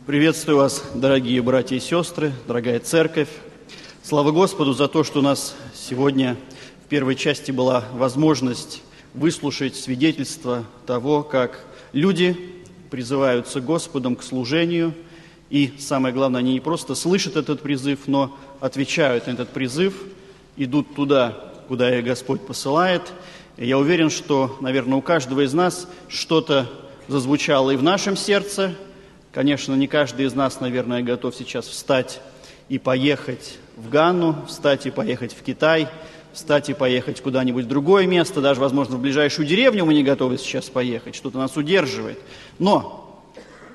Приветствую вас, дорогие братья и сестры, дорогая церковь. Слава Господу за то, что у нас сегодня в первой части была возможность выслушать свидетельство того, как люди призываются Господом к служению. И самое главное, они не просто слышат этот призыв, но отвечают на этот призыв, идут туда, куда их Господь посылает. И я уверен, что, наверное, у каждого из нас что-то зазвучало и в нашем сердце. Конечно, не каждый из нас, наверное, готов сейчас встать и поехать в Ганну, встать и поехать в Китай, встать и поехать куда-нибудь в другое место, даже, возможно, в ближайшую деревню мы не готовы сейчас поехать, что-то нас удерживает. Но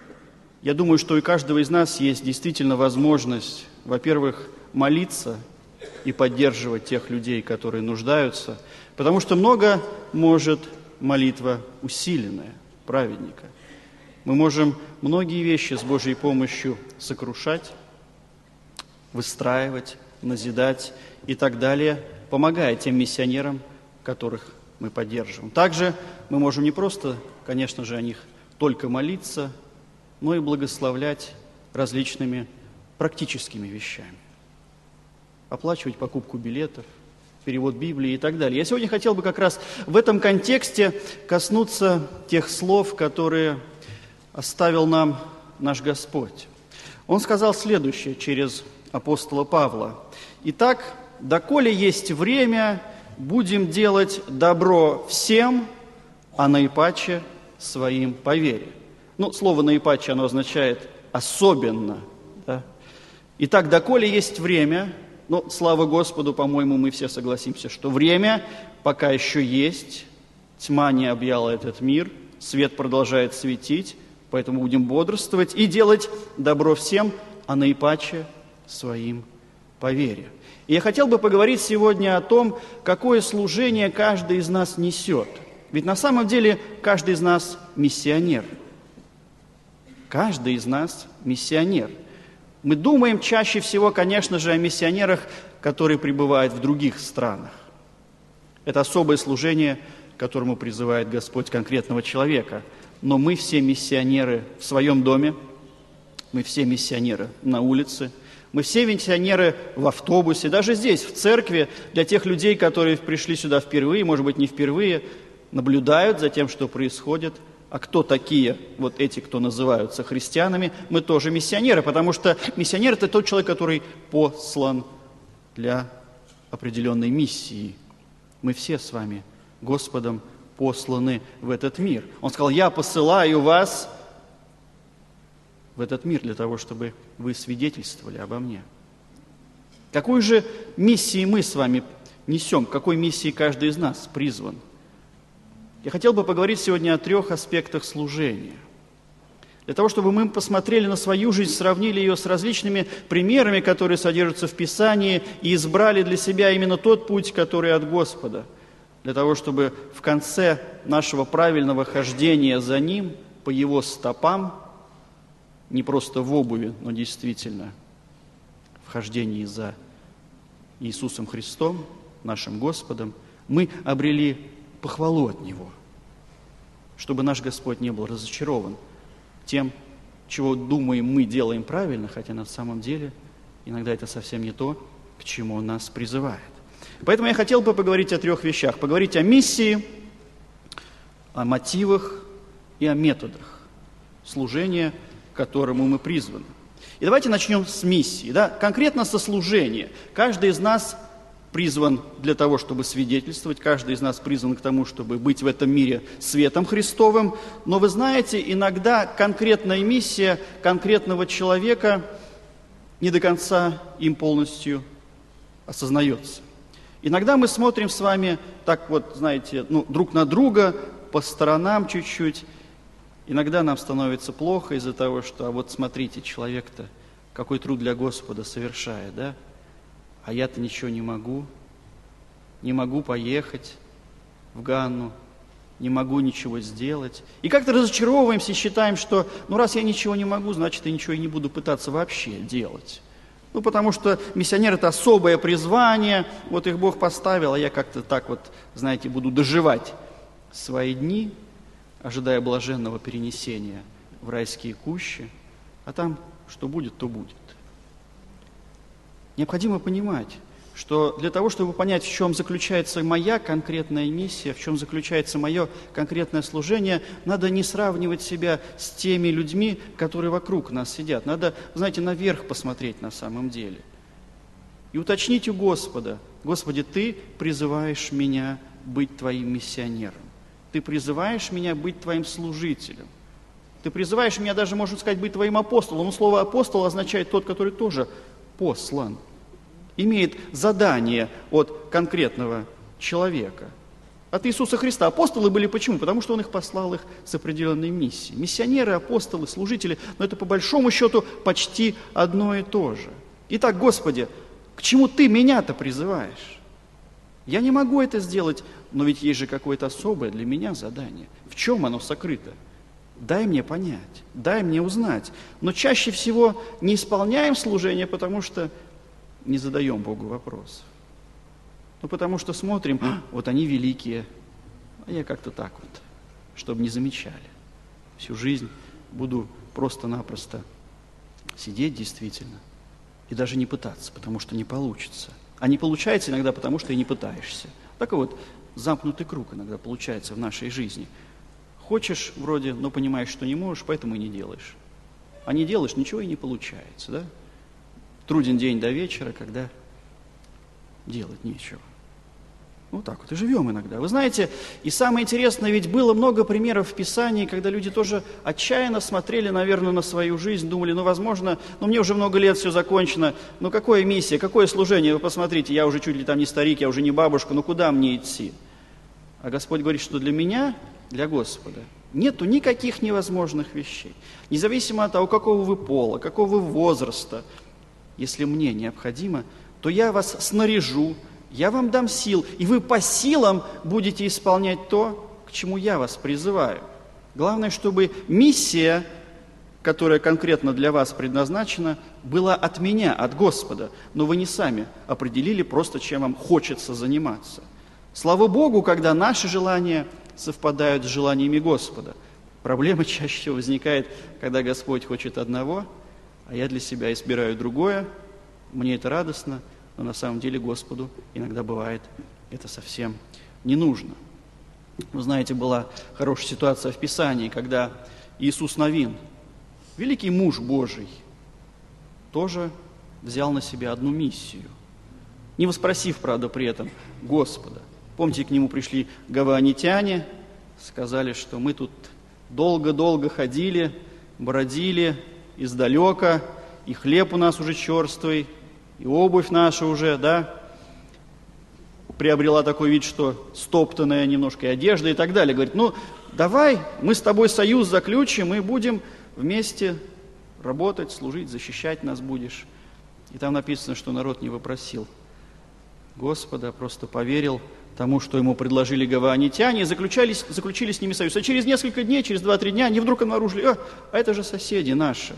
я думаю, что у каждого из нас есть действительно возможность, во-первых, молиться и поддерживать тех людей, которые нуждаются, потому что много может молитва усиленная праведника. Мы можем многие вещи с Божьей помощью сокрушать, выстраивать, назидать и так далее, помогая тем миссионерам, которых мы поддерживаем. Также мы можем не просто, конечно же, о них только молиться, но и благословлять различными практическими вещами. Оплачивать покупку билетов, перевод Библии и так далее. Я сегодня хотел бы как раз в этом контексте коснуться тех слов, которые оставил нам наш Господь. Он сказал следующее через апостола Павла. «Итак, доколе есть время, будем делать добро всем, а наипаче своим по вере». Слово «наипаче» оно означает «особенно». Да? «Итак, доколе есть время», слава Господу, по-моему, мы все согласимся, что время пока еще есть, тьма не объяла этот мир, свет продолжает светить, поэтому будем бодрствовать и делать добро всем, а наипаче своим по вере. И я хотел бы поговорить сегодня о том, какое служение каждый из нас несет. Ведь на самом деле каждый из нас миссионер. Каждый из нас миссионер. Мы думаем чаще всего, конечно же, о миссионерах, которые пребывают в других странах. Это особое служение, к которому призывает Господь конкретного человека. Но мы все миссионеры в своем доме, мы все миссионеры на улице, мы все миссионеры в автобусе, даже здесь, в церкви, для тех людей, которые пришли сюда впервые, может быть, не впервые, наблюдают за тем, что происходит. А кто такие вот эти, кто называются христианами? Мы тоже миссионеры, потому что миссионер – это тот человек, который послан для определенной миссии. Мы все с вами Господом посланы в этот мир. Он сказал: «Я посылаю вас в этот мир для того, чтобы вы свидетельствовали обо мне». Какую же миссию мы с вами несем? К какой миссии каждый из нас призван? Я хотел бы поговорить сегодня о 3 аспектах служения. Для того, чтобы мы посмотрели на свою жизнь, сравнили ее с различными примерами, которые содержатся в Писании, и избрали для себя именно тот путь, который от Господа. Для того, чтобы в конце нашего правильного хождения за Ним, по Его стопам, не просто в обуви, но действительно в хождении за Иисусом Христом, нашим Господом, мы обрели похвалу от Него, чтобы наш Господь не был разочарован тем, чего думаем мы делаем правильно, хотя на самом деле иногда это совсем не то, к чему Он нас призывает. Поэтому я хотел бы поговорить о 3 вещах. Поговорить о миссии, о мотивах и о методах служения, к которому мы призваны. И давайте начнем с миссии, конкретно со служения. Каждый из нас призван для того, чтобы свидетельствовать, каждый из нас призван к тому, чтобы быть в этом мире светом Христовым. Но вы знаете, иногда конкретная миссия конкретного человека не до конца им полностью осознается. Иногда мы смотрим с вами так вот, знаете, друг на друга, по сторонам чуть-чуть. Иногда нам становится плохо из-за того, что, вот смотрите, человек-то какой труд для Господа совершает, да? А я-то ничего не могу поехать в Ганну, не могу ничего сделать. И как-то разочаровываемся и считаем, что, раз я ничего не могу, значит, я ничего и не буду пытаться вообще делать. Потому что миссионер – это особое призвание, вот их Бог поставил, а я как-то так вот, знаете, буду доживать свои дни, ожидая блаженного перенесения в райские кущи, а там что будет, то будет. Необходимо понимать, что для того, чтобы понять, в чем заключается моя конкретная миссия, в чем заключается мое конкретное служение, надо не сравнивать себя с теми людьми, которые вокруг нас сидят. Надо, знаете, наверх посмотреть на самом деле. И уточнить у Господа: Господи, Ты призываешь меня быть Твоим миссионером. Ты призываешь меня быть Твоим служителем. Ты призываешь меня даже, можно сказать, быть Твоим апостолом. Но слово «апостол» означает тот, который тоже послан. Имеет задание от конкретного человека. От Иисуса Христа. Апостолы были почему? Потому что Он их послал их с определенной миссией. Миссионеры, апостолы, служители, но это по большому счету почти одно и то же. Итак, Господи, к чему Ты меня-то призываешь? Я не могу это сделать, но ведь есть же какое-то особое для меня задание. В чем оно сокрыто? Дай мне понять, дай мне узнать. Но чаще всего не исполняем служение, потому что не задаем Богу вопросов. Ну, потому что смотрим, вот они великие, а я как-то так вот, чтобы не замечали. Всю жизнь буду просто-напросто сидеть действительно и даже не пытаться, потому что не получится. А не получается иногда потому, что и не пытаешься. Так вот, замкнутый круг иногда получается в нашей жизни. Хочешь вроде, но понимаешь, что не можешь, поэтому и не делаешь. А не делаешь, ничего и не получается, да? Труден день до вечера, когда делать нечего. Вот так вот и живем иногда. Вы знаете, и самое интересное, ведь было много примеров в Писании, когда люди тоже отчаянно смотрели, наверное, на свою жизнь, думали, возможно, мне уже много лет, все закончено, какая миссия, какое служение, вы посмотрите, я уже чуть ли там не старик, я уже не бабушка, куда мне идти? А Господь говорит, что для меня, для Господа, нету никаких невозможных вещей. Независимо от того, какого вы пола, какого вы возраста, если мне необходимо, то я вас снаряжу, я вам дам сил, и вы по силам будете исполнять то, к чему я вас призываю. Главное, чтобы миссия, которая конкретно для вас предназначена, была от меня, от Господа, но вы не сами определили просто, чем вам хочется заниматься. Слава Богу, когда наши желания совпадают с желаниями Господа. Проблема чаще всего возникает, когда Господь хочет одного, а я для себя избираю другое, мне это радостно, но на самом деле Господу иногда бывает это совсем не нужно. Вы знаете, была хорошая ситуация в Писании, когда Иисус Навин, великий муж Божий, тоже взял на себя одну миссию, не воспросив, правда, при этом Господа. Помните, к нему пришли гаваонитяне, сказали, что мы тут долго-долго ходили, бродили издалека, и хлеб у нас уже черствый, и обувь наша уже, приобрела такой вид, что стоптанная немножко и одежда и так далее. Говорит, давай мы с тобой союз заключим и будем вместе работать, служить, защищать нас будешь. И там написано, что народ не вопросил Господа, просто поверил тому, что ему предложили гаваонитяне, и заключили с ними союз. А через несколько дней, через 2-3 дня, они вдруг обнаружили, а это же соседи наши.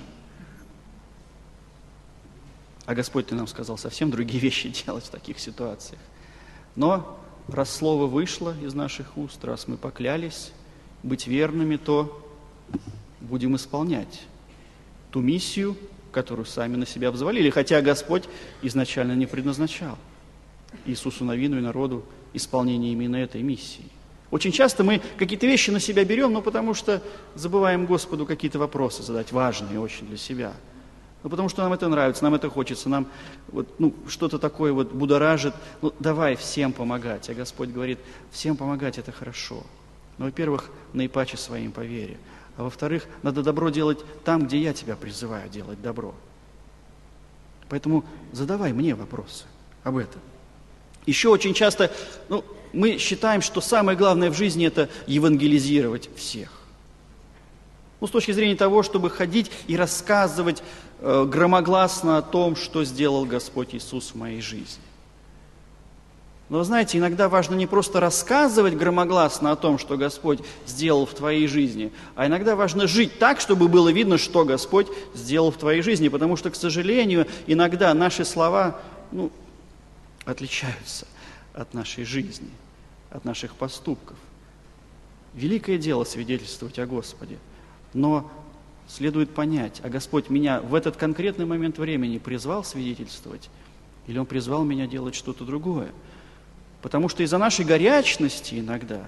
А Господь, Ты нам сказал совсем другие вещи делать в таких ситуациях. Но раз слово вышло из наших уст, раз мы поклялись быть верными, то будем исполнять ту миссию, которую сами на себя взвалили, хотя Господь изначально не предназначал Иисусу Навину и народу исполнение именно этой миссии. Очень часто мы какие-то вещи на себя берем, потому что забываем Господу какие-то вопросы задать, важные очень для себя. Потому что нам это нравится, нам это хочется, нам что-то такое будоражит. Давай всем помогать. А Господь говорит, всем помогать это хорошо. Но, во-первых, наипаче своим по вере. А во-вторых, надо добро делать там, где я тебя призываю делать добро. Поэтому задавай мне вопросы об этом. Еще очень часто мы считаем, что самое главное в жизни – это евангелизировать всех. С точки зрения того, чтобы ходить и рассказывать громогласно о том, что сделал Господь Иисус в моей жизни. Но вы знаете, иногда важно не просто рассказывать громогласно о том, что Господь сделал в твоей жизни, а иногда важно жить так, чтобы было видно, что Господь сделал в твоей жизни. Потому что, к сожалению, иногда наши слова отличаются от нашей жизни, от наших поступков. Великое дело свидетельствовать о Господе, но следует понять, а Господь меня в этот конкретный момент времени призвал свидетельствовать, или Он призвал меня делать что-то другое. Потому что из-за нашей горячности иногда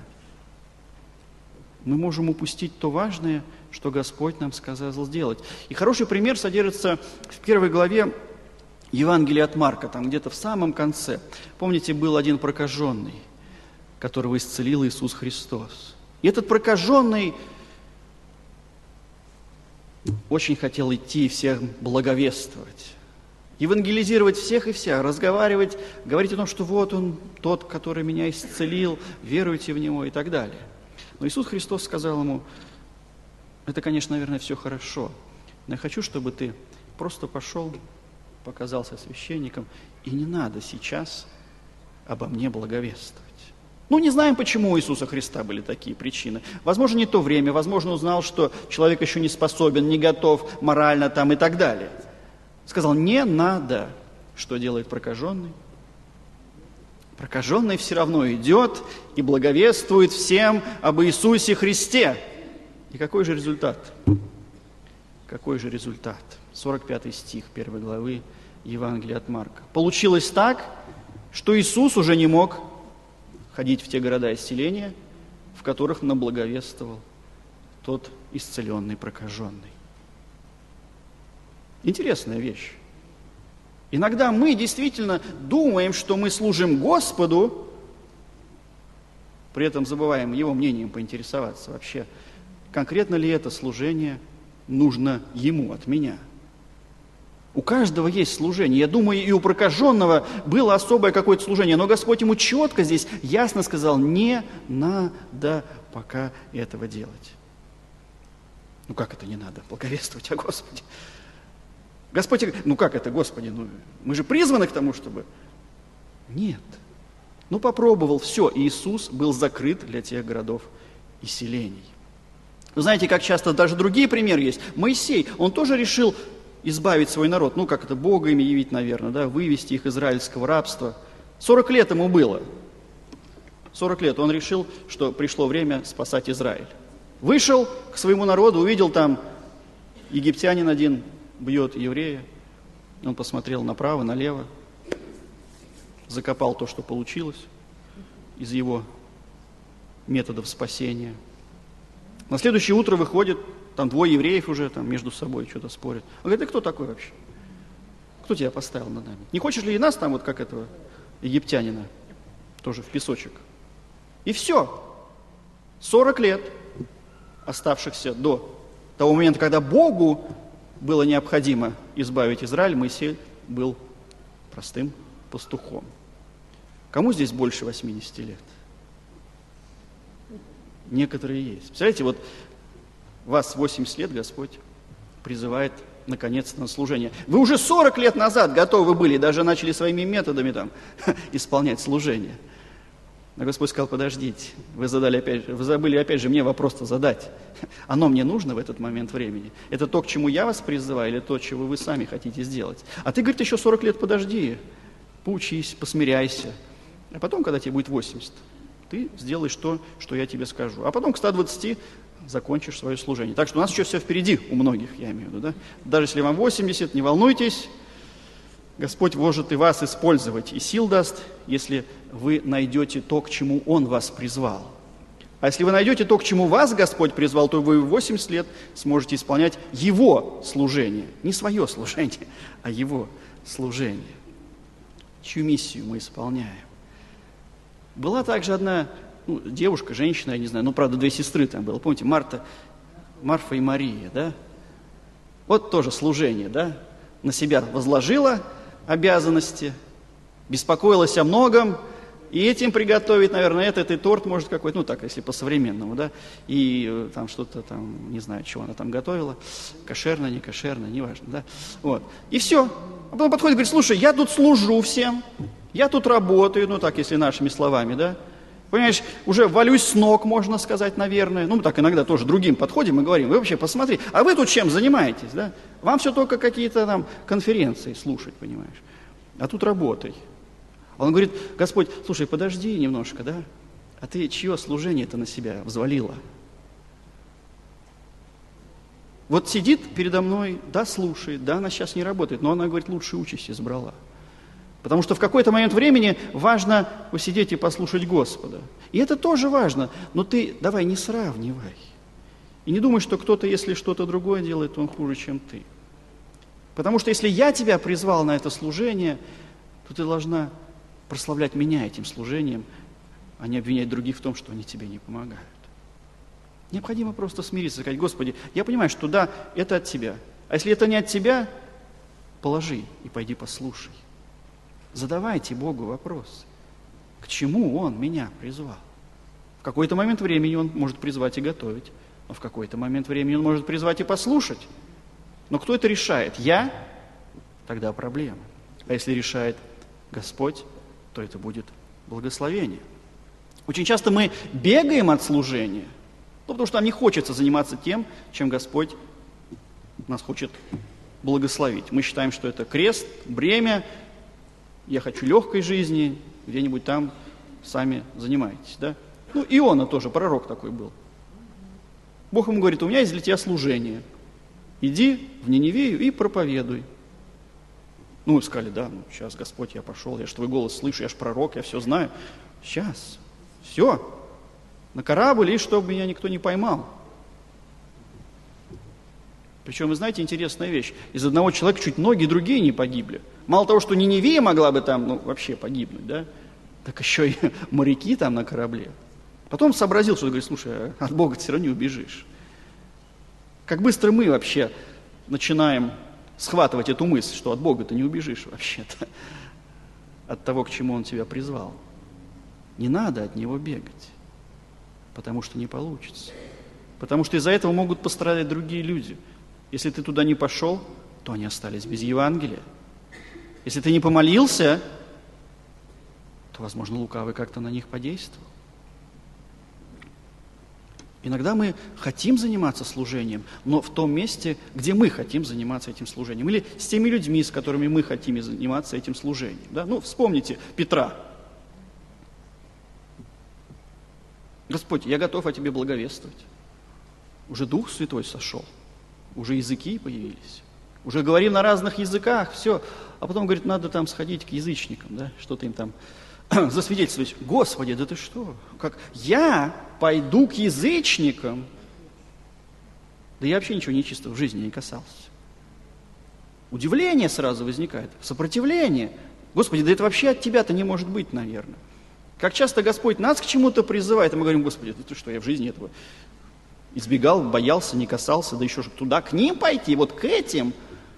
мы можем упустить то важное, что Господь нам сказал сделать. И хороший пример содержится в 1 главе Евангелия от Марка, там где-то в самом конце. Помните, был один прокаженный, которого исцелил Иисус Христос. И этот прокаженный очень хотел идти и всех благовествовать, евангелизировать всех и вся, разговаривать, говорить о том, что вот Он, тот, который меня исцелил, веруйте в Него и так далее. Но Иисус Христос сказал ему: это, конечно, наверное, все хорошо, но я хочу, чтобы ты просто пошел, показался священником, и не надо сейчас обо мне благовествовать. Ну, не знаем, почему у Иисуса Христа были такие причины. Возможно, не то время, возможно, узнал, что человек еще не способен, не готов морально там и так далее. Сказал: не надо. Что делает прокаженный? Прокаженный все равно идет и благовествует всем об Иисусе Христе. И какой же результат? Какой же результат? 45 стих 1 главы Евангелия от Марка. Получилось так, что Иисус уже не мог ходить в те города и селения, в которых наблаговествовал тот исцеленный прокаженный. Интересная вещь. Иногда мы действительно думаем, что мы служим Господу, при этом забываем Его мнением поинтересоваться вообще, конкретно ли это служение нужно Ему от меня. У каждого есть служение. Я думаю, и у прокаженного было особое какое-то служение, но Господь ему четко здесь ясно сказал: не надо пока этого делать. Ну как это не надо? Благовествовать о Господе. Господь говорит: ну как это, Господи, ну мы же призваны к тому, чтобы... Нет. Ну попробовал, все, Иисус был закрыт для тех городов и селений. Вы знаете, как часто даже другие примеры есть. Моисей, он тоже решил избавить свой народ, ну как это, Бога им явить, наверное, да, вывести их из израильского рабства. 40 лет ему было. 40 лет он решил, что пришло время спасать Израиль. Вышел к своему народу, увидел там египтянин один бьет еврея. Он посмотрел направо, налево, закопал то, что получилось из его методов спасения. На следующее утро выходит, там двое евреев уже там между собой что-то спорят. Он говорит: ты кто такой вообще? Кто тебя поставил над нами? Не хочешь ли и нас там, вот как этого египтянина, тоже в песочек? И все. 40 лет, оставшихся до того момента, когда Богу было необходимо избавить Израиль, Моисей был простым пастухом. Кому здесь больше 80 лет? Некоторые есть. Представляете, вот вас 80 лет Господь призывает наконец-то на служение. Вы уже 40 лет назад готовы были, даже начали своими методами там исполнять служение. Но Господь сказал: подождите, вы забыли опять же мне вопрос-то задать. Оно мне нужно в этот момент времени? Это то, к чему я вас призываю, или то, чего вы сами хотите сделать? А ты, говорит, еще 40 лет подожди, поучись, посмиряйся. А потом, когда тебе будет 80, ты сделаешь то, что я тебе скажу. А потом к 120 закончишь свое служение. Так что у нас еще все впереди, у многих, я имею в виду, да? Даже если вам 80, не волнуйтесь, Господь может и вас использовать, и сил даст, если вы найдете то, к чему Он вас призвал. А если вы найдете то, к чему вас Господь призвал, то вы в 80 лет сможете исполнять Его служение. Не свое служение, а Его служение. Чью миссию мы исполняем. Была также одна девушка, женщина, я не знаю, правда, две сестры там было. Помните, Марфа и Мария, да? Вот тоже служение, да? На себя возложила обязанности, беспокоилась о многом, и этим приготовить, наверное, этот и торт может какой-то, так, если по-современному, да, и там что-то там, не знаю, чего она там готовила, кошерное, не кошерное, неважно, да, вот, и все. А потом подходит и говорит: слушай, я тут служу всем, я тут работаю, так, если нашими словами, да, понимаешь, уже валюсь с ног, можно сказать, наверное, мы так иногда тоже другим подходим и говорим: вы вообще посмотри, а вы тут чем занимаетесь, да, вам все только какие-то там конференции слушать, понимаешь, а тут работай. Он говорит: Господь, слушай, подожди немножко, да? А ты чье служение-то на себя взвалила? Вот сидит передо мной, да, слушает, да, она сейчас не работает, но она, говорит, лучшую участь избрала. Потому что в какой-то момент времени важно посидеть и послушать Господа. И это тоже важно, но ты давай не сравнивай. И не думай, что кто-то, если что-то другое делает, он хуже, чем ты. Потому что если я тебя призвал на это служение, то ты должна прославлять меня этим служением, а не обвинять других в том, что они тебе не помогают. Необходимо просто смириться, сказать: Господи, я понимаю, что да, это от Тебя. А если это не от Тебя, положи и пойди послушай. Задавайте Богу вопрос, к чему Он меня призвал. В какой-то момент времени Он может призвать и готовить, но в какой-то момент времени Он может призвать и послушать. Но кто это решает? Я? Тогда проблема. А если решает Господь, то это будет благословение. Очень часто мы бегаем от служения, потому что нам не хочется заниматься тем, чем Господь нас хочет благословить. Мы считаем, что это крест, бремя, я хочу легкой жизни, где-нибудь там сами занимаетесь. Да? Ну, Иона тоже, пророк такой был. Бог ему говорит: у меня есть для тебя служение. Иди в Ниневию и проповедуй. Ну, мы сказали: да, ну, сейчас, Господь, я пошел, я же твой голос слышу, я же пророк, я все знаю. Сейчас, все, на корабль, и чтобы меня никто не поймал. Причем, вы знаете, интересная вещь. Из одного человека чуть многие другие не погибли. Мало того, что Ниневия могла бы там, вообще погибнуть, да, так еще и моряки там на корабле. Потом сообразил, что говорит: слушай, от Бога ты все равно не убежишь. Как быстро мы вообще начинаем схватывать эту мысль, что от Бога ты не убежишь вообще-то, от того, к чему Он тебя призвал. Не надо от Него бегать, потому что не получится. Потому что из-за этого могут пострадать другие люди. Если ты туда не пошел, то они остались без Евангелия. Если ты не помолился, то, возможно, лукавый как-то на них подействовал. Иногда мы хотим заниматься служением, но в том месте, где мы хотим заниматься этим служением. Или с теми людьми, с которыми мы хотим заниматься этим служением. Да? Ну, вспомните Петра. Господь, я готов о Тебе благовествовать. Уже Дух Святой сошел, уже языки появились, уже говорим на разных языках, все. А потом, говорит, надо там сходить к язычникам, да, что-то им там засвидетельствовать. Господи, да ты что? Как я пойду к язычникам? Да я вообще ничего нечистого в жизни не касался. Удивление сразу возникает, сопротивление. Господи, да это вообще от Тебя-то не может быть, наверное. Как часто Господь нас к чему-то призывает, и мы говорим: Господи, да ты что, я в жизни этого избегал, боялся, не касался, да еще же туда, к ним пойти, вот к этим.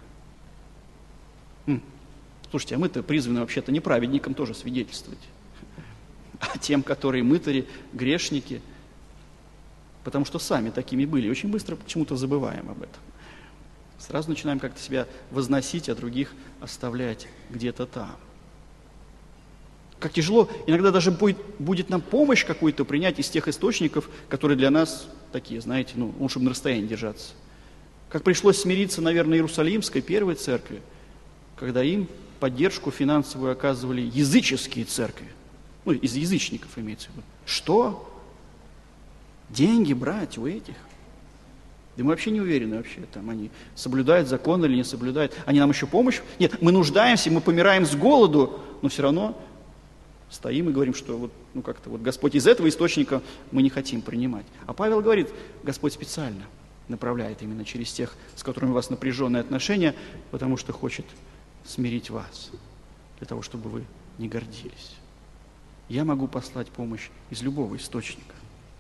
Слушайте, а мы-то призваны вообще-то не праведникам тоже свидетельствовать, а тем, которые мытари, грешники, потому что сами такими были. Очень быстро почему-то забываем об этом. Сразу начинаем как-то себя возносить, а других оставлять где-то там. Как тяжело, иногда даже будет нам помощь какую-то принять из тех источников, которые для нас такие, знаете, лучше бы на расстоянии держаться. Как пришлось смириться, наверное, Иерусалимской первой церкви, когда им поддержку финансовую оказывали языческие церкви. Из язычников имеется в виду. Что? Деньги брать у этих? Да мы вообще не уверены, вообще, там они соблюдают закон или не соблюдают. Они нам еще помощь? Нет, мы нуждаемся, мы помираем с голоду, но все равно стоим и говорим, что как-то Господь из этого источника мы не хотим принимать. А Павел говорит: Господь специально направляет именно через тех, с которыми у вас напряженные отношения, потому что хочет смирить вас, для того, чтобы вы не гордились. Я могу послать помощь из любого источника.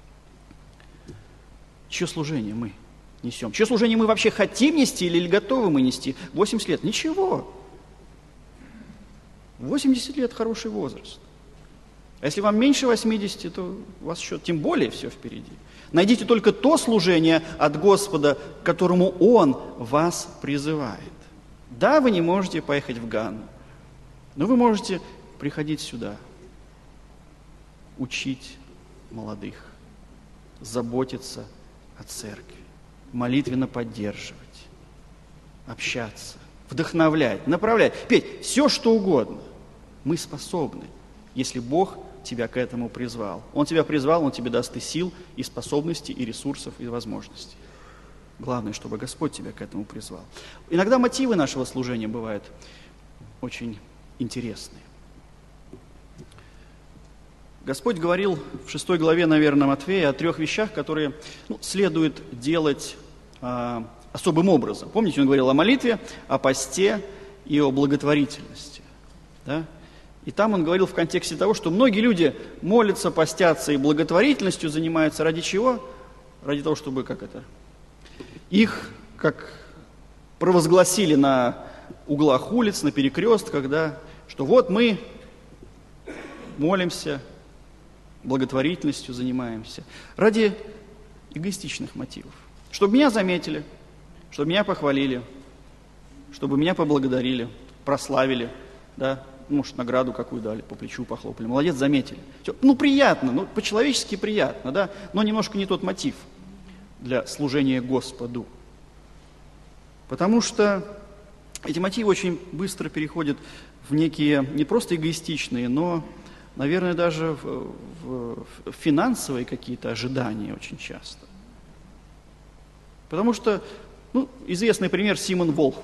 Чье служение мы несем? Чье служение мы вообще хотим нести или готовы мы нести? 80 лет? Ничего. 80 лет – хороший возраст. А если вам меньше 80, то у вас еще тем более все впереди. Найдите только то служение от Господа, к которому Он вас призывает. Да, вы не можете поехать в Ганну, но вы можете приходить сюда, учить молодых, заботиться о церкви, молитвенно поддерживать, общаться, вдохновлять, направлять, петь, все что угодно. Мы способны, если Бог тебя к этому призвал. Он тебя призвал, Он тебе даст и сил, и способностей, и ресурсов, и возможностей. Главное, чтобы Господь тебя к этому призвал. Иногда мотивы нашего служения бывают очень интересные. Господь говорил в 6 главе, наверное, Матфея о 3 вещах, которые следует делать особым образом. Помните, он говорил о молитве, о посте и о благотворительности. Да? И там он говорил в контексте того, что многие люди молятся, постятся и благотворительностью занимаются. Ради чего? Ради того, чтобы, их, как провозгласили на углах улиц, на перекрестках, да, что вот мы молимся, благотворительностью занимаемся. Ради эгоистичных мотивов. Чтобы меня заметили, чтобы меня похвалили, чтобы меня поблагодарили, прославили, да, может, награду какую дали, по плечу похлопали. Молодец, заметили. Приятно, по-человечески приятно, да, но немножко не тот мотив для служения Господу. Потому что эти мотивы очень быстро переходят в некие не просто эгоистичные, но, наверное, даже в финансовые какие-то ожидания очень часто. Потому что, известный пример Симон Волх.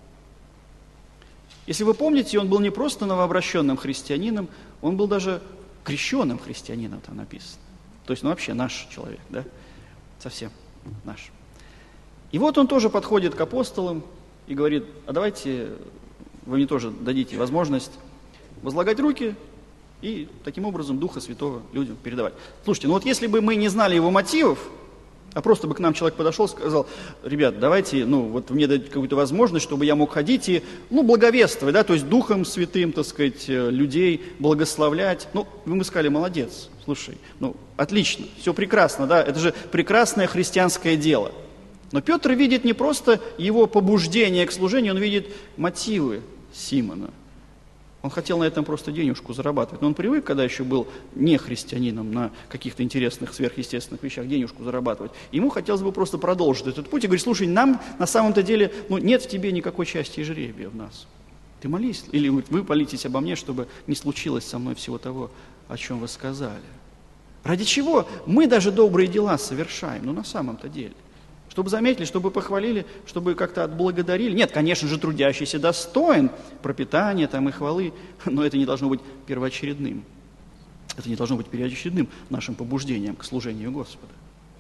Если вы помните, он был не просто новообращенным христианином, он был даже крещенным христианином, там написано. То есть, вообще наш человек, да? Совсем наш. И вот он тоже подходит к апостолам и говорит: а давайте вы мне тоже дадите возможность возлагать руки и таким образом Духа Святого людям передавать. Слушайте, если бы мы не знали его мотивов, а просто бы к нам человек подошел и сказал: ребят, давайте, мне дать какую-то возможность, чтобы я мог ходить и, благовествовать, да, то есть Духом Святым, людей благословлять. Вы бы сказали: молодец, слушай, отлично, все прекрасно, да, это же прекрасное христианское дело. Но Петр видит не просто его побуждение к служению, он видит мотивы Симона. Он хотел на этом просто денежку зарабатывать. Но он привык, когда еще был не христианином, на каких-то интересных, сверхъестественных вещах денежку зарабатывать. Ему хотелось бы просто продолжить этот путь и говорить: слушай, нам на самом-то деле, нет в тебе никакой части и жребия в нас. Ты молись, или вы молитесь обо мне, чтобы не случилось со мной всего того, о чем вы сказали. Ради чего мы даже добрые дела совершаем, на самом-то деле? Чтобы заметили, чтобы похвалили, чтобы как-то отблагодарили. Нет, конечно же, трудящийся достоин пропитания и хвалы, но это не должно быть первоочередным. Это не должно быть первоочередным нашим побуждением к служению Господа.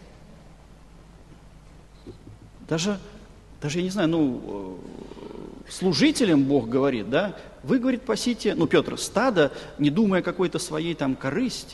Даже я не знаю, служителям Бог говорит, да, вы, говорит, пасите, Петр, стадо, не думая о какой-то своей корысти.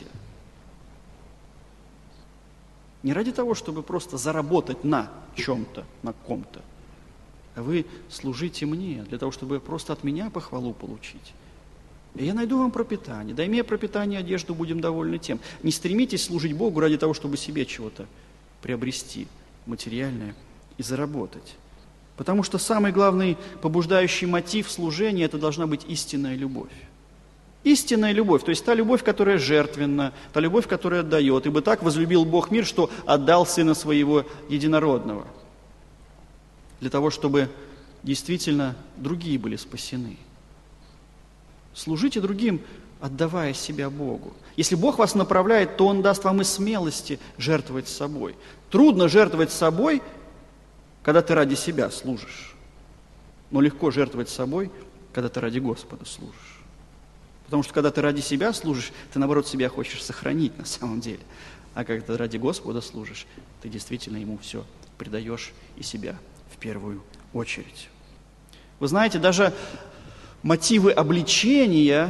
Не ради того, чтобы просто заработать на чем-то, на ком-то, а вы служите мне, для того, чтобы просто от меня похвалу получить. И я найду вам пропитание. Да, имея пропитание, одежду, будем довольны тем. Не стремитесь служить Богу ради того, чтобы себе чего-то приобрести материальное и заработать. Потому что самый главный побуждающий мотив служения – это должна быть истинная любовь. Истинная любовь, то есть та любовь, которая жертвенна, та любовь, которая отдает. Ибо так возлюбил Бог мир, что отдал Сына Своего Единородного. Для того, чтобы действительно другие были спасены. Служите другим, отдавая себя Богу. Если Бог вас направляет, то Он даст вам и смелости жертвовать собой. Трудно жертвовать собой, когда ты ради себя служишь. Но легко жертвовать собой, когда ты ради Господа служишь. Потому что, когда ты ради себя служишь, ты, наоборот, себя хочешь сохранить на самом деле. А когда ты ради Господа служишь, ты действительно Ему все предаешь и себя в первую очередь. Вы знаете, даже мотивы обличения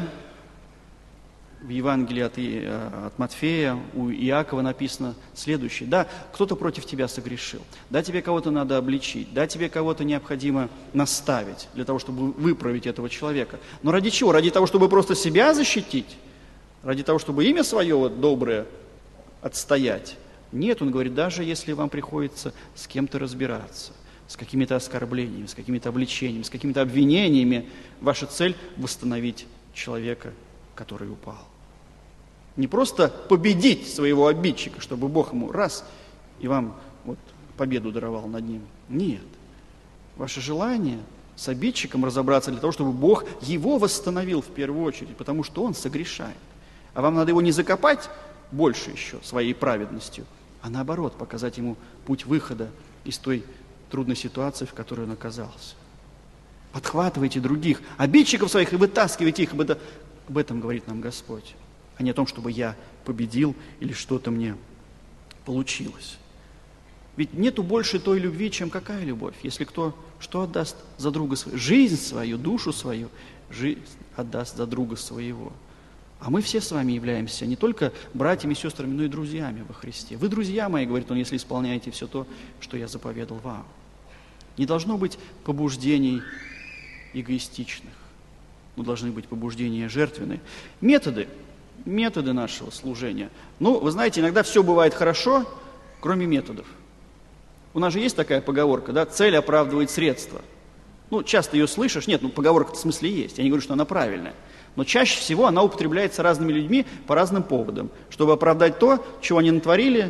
в Евангелии от Матфея, у Иакова написано следующее. Да, кто-то против тебя согрешил. Да, тебе кого-то надо обличить. Да, тебе кого-то необходимо наставить для того, чтобы выправить этого человека. Но ради чего? Ради того, чтобы просто себя защитить? Ради того, чтобы имя свое доброе отстоять? Нет, он говорит, даже если вам приходится с кем-то разбираться, с какими-то оскорблениями, с какими-то обличениями, с какими-то обвинениями, ваша цель – восстановить человека, который упал. Не просто победить своего обидчика, чтобы Бог ему раз и вам победу даровал над ним. Нет. Ваше желание с обидчиком разобраться для того, чтобы Бог его восстановил в первую очередь, потому что он согрешает. А вам надо его не закопать больше еще своей праведностью, а наоборот показать ему путь выхода из той трудной ситуации, в которой он оказался. Подхватывайте других, обидчиков своих, и вытаскивайте их. Об этом говорит нам Господь, а не о том, чтобы я победил или что-то мне получилось. Ведь нету больше той любви, чем какая любовь? Если кто что отдаст за друга своего? Жизнь свою, душу свою, жизнь отдаст за друга своего. А мы все с вами являемся не только братьями и сестрами, но и друзьями во Христе. Вы, друзья мои, говорит он, если исполняете все то, что я заповедал вам. Не должно быть побуждений эгоистичных, но должны быть побуждения жертвенные. Методы нашего служения. Ну, вы знаете, иногда все бывает хорошо, кроме методов. У нас же есть такая поговорка, да, цель оправдывает средства. Ну, часто ее слышишь, нет, поговорка в смысле есть, я не говорю, что она правильная. Но чаще всего она употребляется разными людьми по разным поводам, чтобы оправдать то, чего они натворили,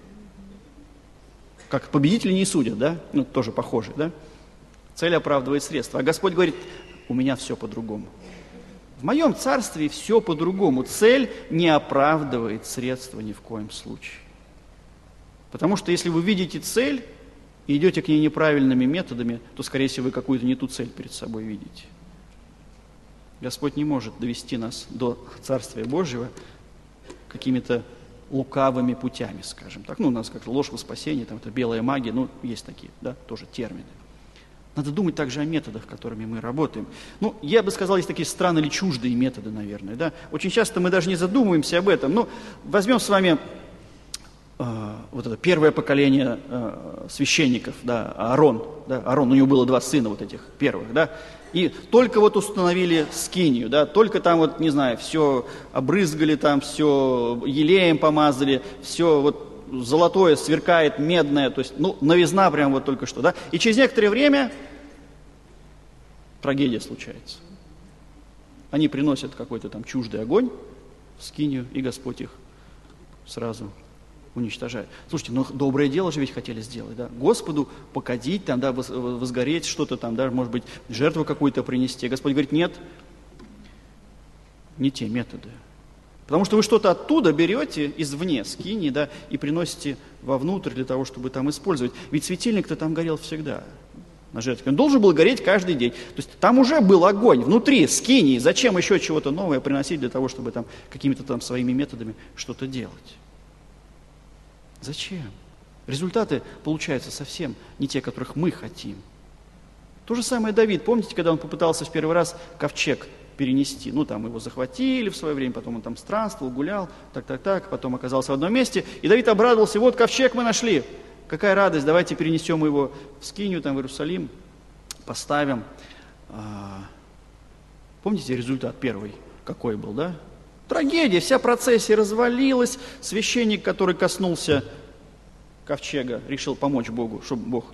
как победители не судят, да, ну, тоже похоже, да. Цель оправдывает средства. А Господь говорит, у меня все по-другому. В моем царстве все по-другому. Цель не оправдывает средства ни в коем случае. Потому что если вы видите цель и идете к ней неправильными методами, то, скорее всего, вы какую-то не ту цель перед собой видите. Господь не может довести нас до Царствия Божьего какими-то лукавыми путями, скажем так. Ну, у нас как-то ложь во спасение, там это белая магия, ну, есть такие, да, тоже термины. Надо думать также о методах, которыми мы работаем. Ну, я бы сказал, есть такие странные или чуждые методы, наверное, да. Очень часто мы даже не задумываемся об этом. Ну, возьмем с вами вот это первое поколение священников, да, Аарон, да, Аарон, у него было 2 сына вот этих первых, да, и только вот установили скинию, да, только там вот, не знаю, все обрызгали там, все елеем помазали, все вот золотое сверкает, медное, то есть, ну, новизна прям вот только что, да, и через некоторое время трагедия случается. Они приносят какой-то там чуждый огонь в скинию, и Господь их сразу уничтожает. Слушайте, ну доброе дело же ведь хотели сделать, да? Господу покадить, там, да, возгореть что-то там, да, может быть, жертву какую-то принести. Господь говорит, нет, не те методы. Потому что вы что-то оттуда берете, извне, скини, да, и приносите вовнутрь для того, чтобы там использовать. Ведь светильник-то там горел всегда на жертве. Он должен был гореть каждый день. То есть там уже был огонь внутри, скинии. Зачем еще чего-то новое приносить для того, чтобы там какими-то там своими методами что-то делать? Зачем? Результаты получаются совсем не те, которых мы хотим. То же самое Давид. Помните, когда он попытался в первый раз ковчег перенести? Ну, там его захватили в свое время, потом он там странствовал, гулял, так, потом оказался в одном месте. И Давид обрадовался, вот ковчег мы нашли. Какая радость, давайте перенесем его в Скинию, там в Иерусалим, поставим. Помните результат первый, какой был, да? Трагедия, вся процессия развалилась. Священник, который коснулся ковчега, решил помочь Богу, чтобы Бог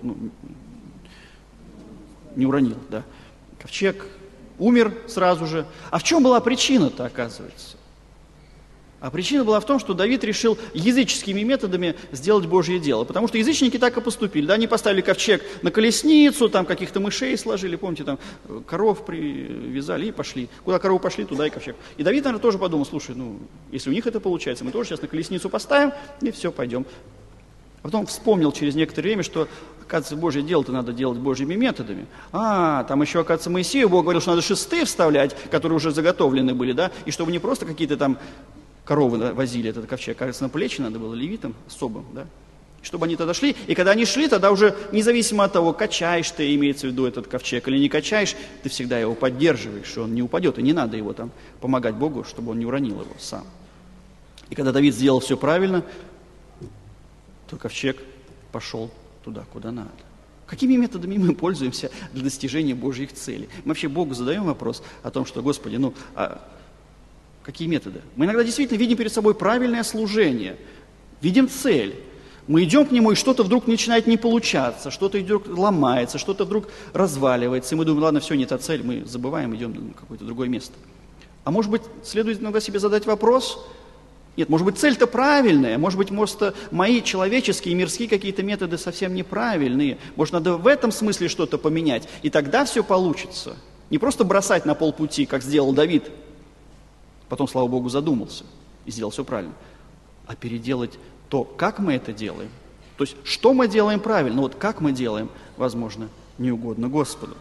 не уронил. Да. Ковчег умер сразу же. А в чем была причина-то, оказывается? А причина была в том, что Давид решил языческими методами сделать Божье дело. Потому что язычники так и поступили. Да, они поставили ковчег на колесницу, там каких-то мышей сложили, помните, там коров привязали и пошли. Куда коровы пошли, туда и ковчег. И Давид, наверное, тоже подумал, слушай, ну, если у них это получается, мы тоже сейчас на колесницу поставим, и все, пойдем. А потом вспомнил через некоторое время, что, оказывается, Божье дело-то надо делать Божьими методами. Там еще, оказывается, Моисею Бог говорил, что надо шесты вставлять, которые уже заготовлены были, да, и чтобы не просто какие-то там коровы возили этот ковчег, кажется, на плечи надо было левитам особым, да, чтобы они тогда шли, и когда они шли, тогда уже независимо от того, качаешь ты, имеется в виду этот ковчег, или не качаешь, ты всегда его поддерживаешь, что он не упадет, и не надо его там помогать Богу, чтобы он не уронил его сам. И когда Давид сделал все правильно, то ковчег пошел туда, куда надо. Какими методами мы пользуемся для достижения Божьих целей? Мы вообще Богу задаем вопрос о том, что, Господи, какие методы? Мы иногда действительно видим перед собой правильное служение, видим цель. Мы идем к нему, и что-то вдруг начинает не получаться, что-то вдруг ломается, что-то вдруг разваливается. И мы думаем, ладно, все, не та цель, мы забываем, идем на какое-то другое место. А может быть, следует иногда себе задать вопрос? Нет, может быть, цель-то правильная, может быть, мои человеческие, мирские какие-то методы совсем неправильные. Может, надо в этом смысле что-то поменять, и тогда все получится. Не просто бросать на полпути, как сделал Давид, потом, слава Богу, задумался и сделал все правильно, а переделать то, как мы это делаем, То есть, что мы делаем правильно, но вот как мы делаем, возможно, не угодно Господу.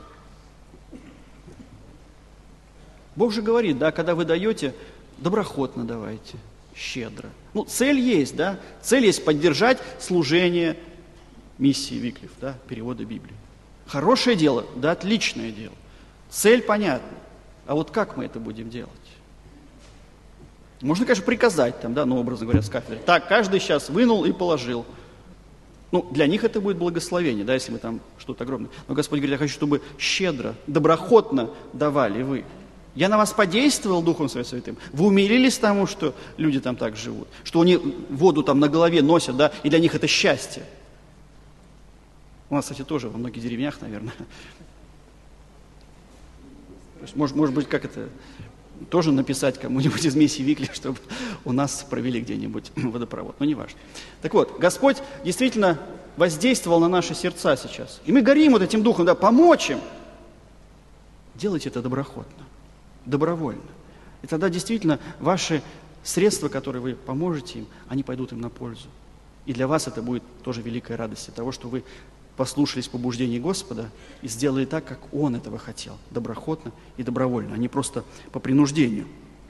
Бог же говорит, да, когда вы даете, доброхотно давайте, щедро. Ну, цель есть, да, цель есть поддержать служение миссии Виклиф, да, перевода Библии. Хорошее дело, да, отличное дело. Цель понятна. А вот как мы это будем делать? Можно, конечно, приказать там, да, ну, образно говоря, с кафедры. Так, каждый сейчас вынул и положил. Ну, для них это будет благословение, да, если мы там что-то огромное. Но Господь говорит, я хочу, чтобы щедро, доброхотно давали вы. Я на вас подействовал Духом Своим Святым. Вы умилились тому, что люди там так живут, что они воду там на голове носят, да, и для них это счастье. У нас, кстати, тоже во многих деревнях, наверное. То есть, может быть, как это, тоже написать кому-нибудь из миссии Викли, чтобы у нас провели где-нибудь водопровод. Но не важно. Так вот, Господь действительно воздействовал на наши сердца сейчас. И мы горим вот этим духом, да, помочь им. Делайте это доброхотно, добровольно. И тогда действительно ваши средства, которые вы поможете им, они пойдут им на пользу. И для вас это будет тоже великая радость от того, что вы послушались побуждений Господа и сделали так, как Он этого хотел, доброхотно и добровольно, а не просто по принуждению.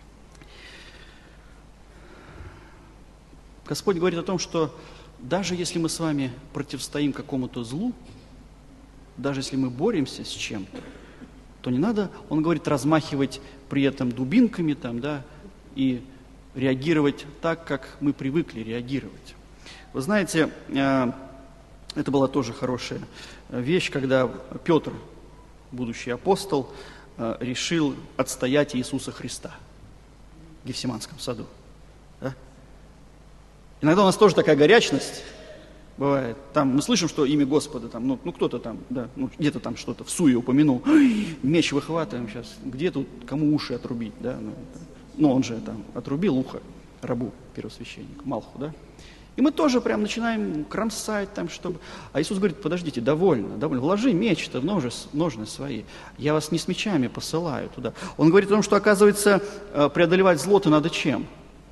Господь говорит о том, что даже если мы с вами противостоим какому-то злу, даже если мы боремся с чем-то, то не надо, Он говорит, размахивать при этом дубинками там, да, и реагировать так, как мы привыкли реагировать. Вы знаете, это была тоже хорошая вещь, когда Петр, будущий апостол, решил отстоять Иисуса Христа в Гефсиманском саду. Да? Иногда у нас тоже такая горячность бывает. Там мы слышим, что имя Господа, там, ну кто-то там, да, ну, где-то там что-то в суе упомянул. Меч выхватываем сейчас. Где тут кому уши отрубить? Да? Ну, он же там отрубил ухо рабу первосвященнику, Малху, да? И мы тоже прям начинаем кромсать там, чтобы... А Иисус говорит, подождите, довольно, вложи меч-то в ножны свои. Я вас не с мечами посылаю туда. Он говорит о том, что, оказывается, преодолевать зло-то надо чем?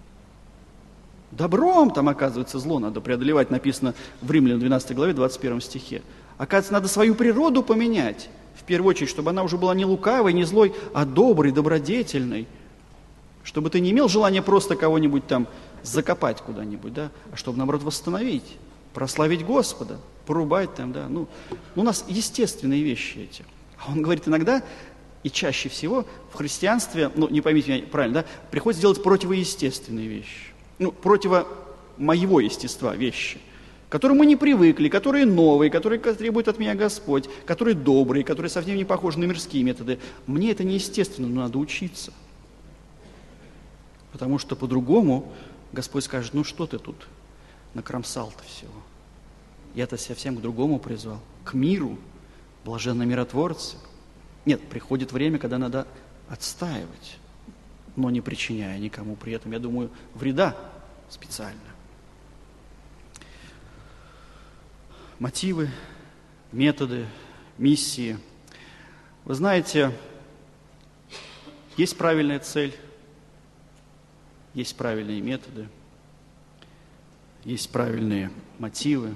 Добром там, оказывается, зло надо преодолевать, написано в Римлянам 12 главе, 21 стихе. Оказывается, надо свою природу поменять, в первую очередь, чтобы она уже была не лукавой, не злой, а доброй, добродетельной. Чтобы ты не имел желания просто кого-нибудь там закопать куда-нибудь, да, а чтобы, наоборот, восстановить, прославить Господа, порубать там, да. Ну, у нас естественные вещи эти. А он говорит, иногда и чаще всего в христианстве, ну, не поймите меня правильно, да, приходится делать противоестественные вещи. Ну, противо моего естества вещи, к которым мы не привыкли, которые новые, которые требует от меня Господь, которые добрые, которые совсем не похожи на мирские методы. Мне это неестественно, но надо учиться. Потому что по-другому Господь скажет, ну что ты тут накромсал-то всего? Я-то себя всем к другому призвал, к миру, блаженные миротворцы. Нет, приходит время, когда надо отстаивать, но не причиняя никому при этом, я думаю, вреда специально. Мотивы, методы, миссии. Вы знаете, есть правильная цель, есть правильные методы, есть правильные мотивы.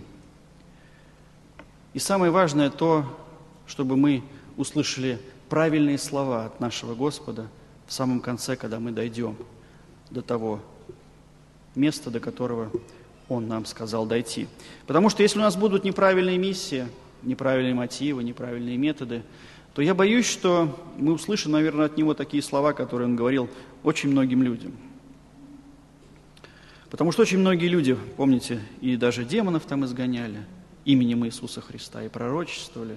И самое важное то, чтобы мы услышали правильные слова от нашего Господа в самом конце, когда мы дойдем до того места, до которого Он нам сказал дойти. Потому что если у нас будут неправильные миссии, неправильные мотивы, неправильные методы, то я боюсь, что мы услышим, наверное, от Него такие слова, которые Он говорил очень многим людям. Потому что очень многие люди, помните, и даже демонов там изгоняли именем Иисуса Христа, и пророчествовали,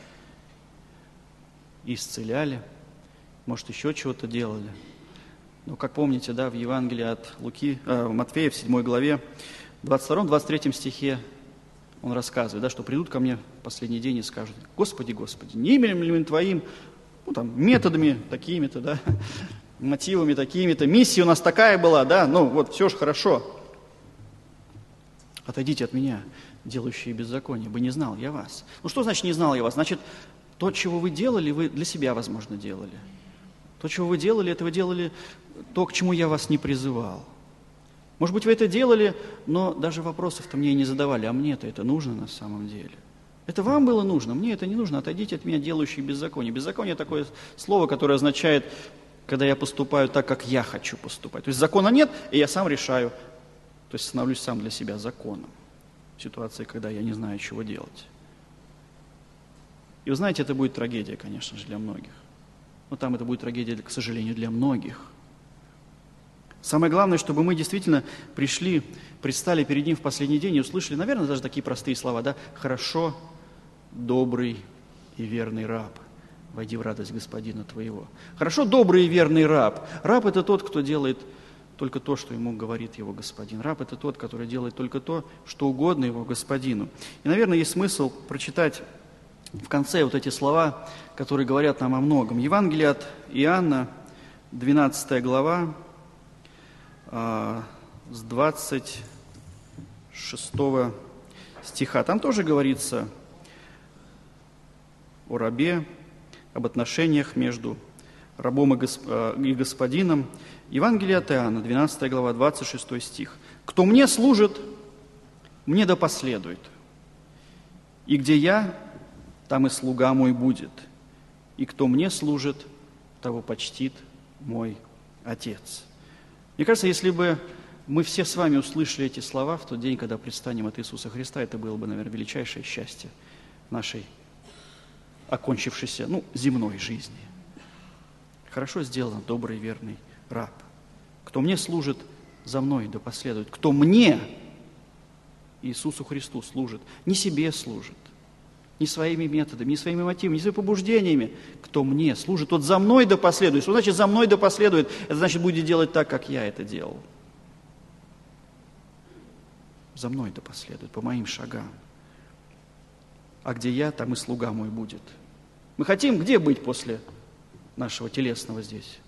и исцеляли, может, еще чего-то делали. Но, как помните, да, в Евангелии от Матфея, в 7 главе, 22-23 стихе он рассказывает, да, что придут ко мне в последний день и скажут, Господи, Господи, не именем ли Твоим, ну, там, методами такими-то, да, мотивами такими-то, миссия у нас такая была, да, ну, вот, все же хорошо. Отойдите от меня, делающие беззаконие, бы не знал я вас. Ну, что значит не знал я вас? Значит, то, чего вы делали, вы для себя, возможно, делали. То, чего вы делали, это вы делали то, к чему я вас не призывал. Может быть, вы это делали, но даже вопросов-то мне и не задавали, а мне-то это нужно на самом деле. Это вам было нужно, мне это не нужно, отойдите от меня, делающие беззаконие. Беззаконие – такое слово, которое означает, когда я поступаю так, как я хочу поступать. То есть закона нет, и я сам решаю, то есть становлюсь сам для себя законом. В ситуации, когда я не знаю, чего делать. И вы знаете, это будет трагедия, конечно же, для многих. Но там это будет трагедия, к сожалению, для многих. Самое главное, чтобы мы действительно пришли, предстали перед Ним в последний день и услышали, наверное, даже такие простые слова, да? «Хорошо, добрый и верный раб, войди в радость Господина твоего». Хорошо, добрый и верный раб. Раб – это тот, кто делает только то, что ему говорит его господин. Раб – это тот, который делает только то, что угодно его господину. И, наверное, есть смысл прочитать в конце вот эти слова, которые говорят нам о многом. Евангелие от Иоанна, 12 глава, с 26 стиха. Там тоже говорится о рабе, об отношениях между рабом и господином. Евангелие от Иоанна, 12 глава, 26 стих. «Кто мне служит, мне да последует. И где я, там и слуга мой будет. И кто мне служит, того почтит мой Отец». Мне кажется, если бы мы все с вами услышали эти слова в тот день, когда предстанем от Иисуса Христа, это было бы, наверное, величайшее счастье нашей окончившейся, земной жизни. Хорошо сделано, добрый и верный раб. Кто мне служит, за мной да последует. Кто мне, Иисусу Христу, служит, не себе служит, не своими методами, не своими мотивами, не своими побуждениями. Кто мне служит, тот за мной да последует. Что значит за мной да последует? Это значит, будет делать так, как я это делал. За мной да последует, по моим шагам. А где я, там и слуга мой будет. Мы хотим где быть после нашего телесного здесь?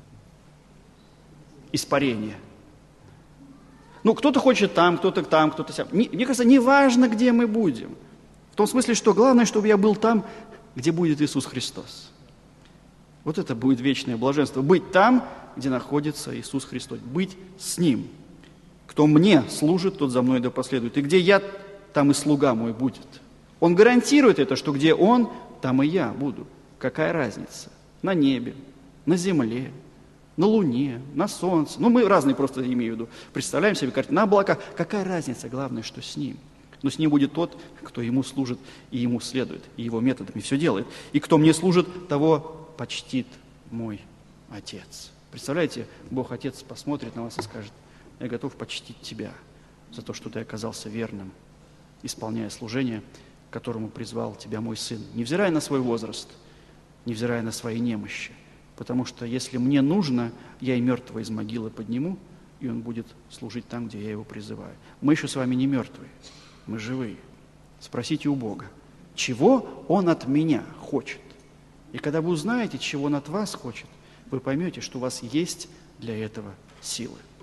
Испарения. Кто-то хочет там, кто-то сям. Мне кажется, не важно, где мы будем. В том смысле, что главное, чтобы я был там, где будет Иисус Христос. Вот это будет вечное блаженство. Быть там, где находится Иисус Христос. Быть с Ним. Кто мне служит, тот за мной да последует. И где я, там и слуга мой будет. Он гарантирует это, что где Он, там и я буду. Какая разница? На небе, на земле, на луне, на солнце. Мы разные просто имею в виду. Представляем себе картину. На облаках. Какая разница? Главное, что с Ним. Но с Ним будет тот, кто Ему служит и Ему следует, и Его методами все делает. И кто мне служит, того почтит мой Отец. Представляете, Бог Отец посмотрит на вас и скажет: я готов почтить тебя за то, что ты оказался верным, исполняя служение, к которому призвал тебя мой сын, невзирая на свой возраст, невзирая на свои немощи. Потому что если мне нужно, я и мертвого из могилы подниму, и он будет служить там, где я его призываю. Мы еще с вами не мертвые, мы живые. Спросите у Бога, чего Он от меня хочет. И когда вы узнаете, чего Он от вас хочет, вы поймете, что у вас есть для этого силы.